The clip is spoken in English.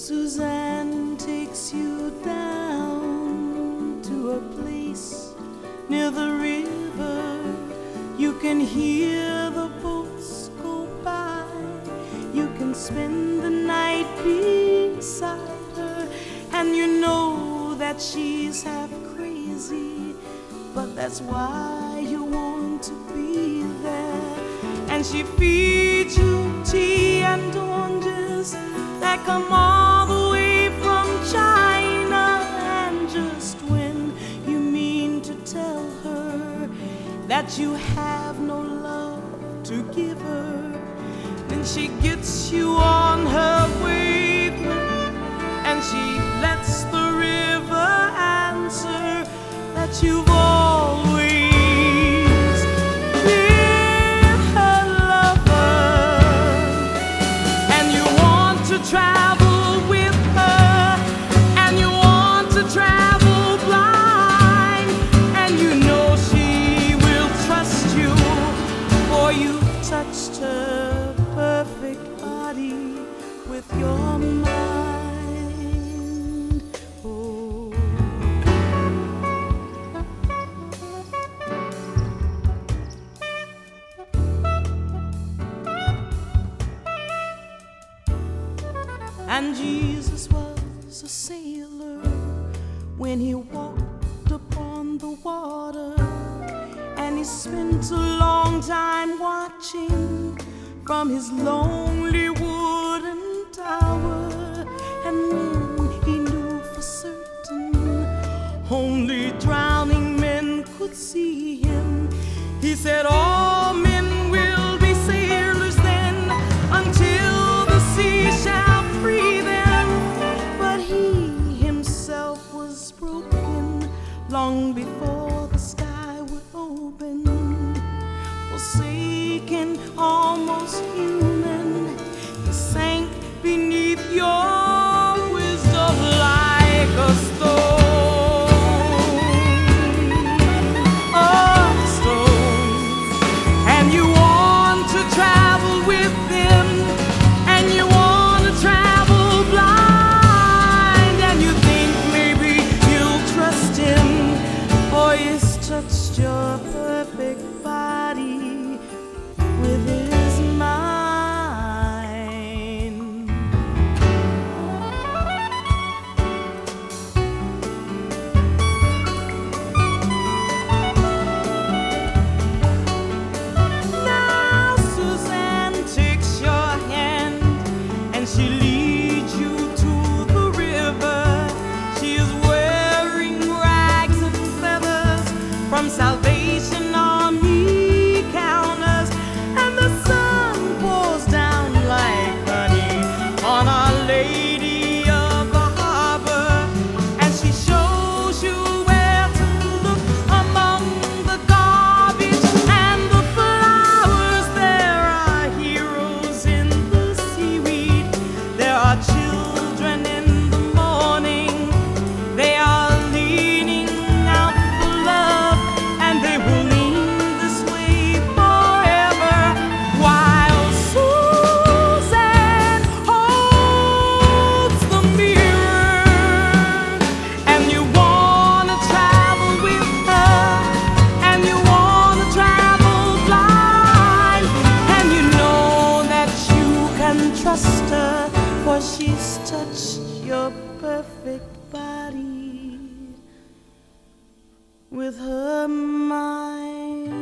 Suzanne takes you down to a place near the river. You can hear the boats go by. You can spend the night beside her, and you know that she's half crazy, but that's why you want to be there. And she feeds you tea and oranges that come all the way from China. And just when you mean to tell her that you have no love to give her, then she gets you on her wavelength, and she lets the river answer that you've always been her lover. And you want to travel with her, and you want to travel blind, and you know she will trust you, for you've touched her perfect body with your mind. Oh. And Jesus was a sailor when he walked upon the water, and he spent a long time watching from his lonely wooden tower. And when he knew for certain only drowning men could see him, he said, all men will be sailors then, until the sea shall free them. But he himself was broken long before the sky would open. Forsaken, almost human, he sank beneath your wisdom like a stone. A stone. And you want to travel with him, and you want to travel blind, and you think maybe you'll trust him, for he's touched your perfect body with his mind. Now Suzanne takes your hand, and she leads you to the river. She is wearing rags and feathers from Salvation Army counters, and the sun pours down like honey on Our Lady of the Harbor. And she shows you where to look among the garbage and the flowers. There are heroes in the seaweed, there are children in the morning. They are leaning out for love, and they will lean this way forever, while Suzanne holds the mirror. And you want to travel with her, and you want to travel blind, and you know that you can trust her, for she's touched your perfect body with her mind.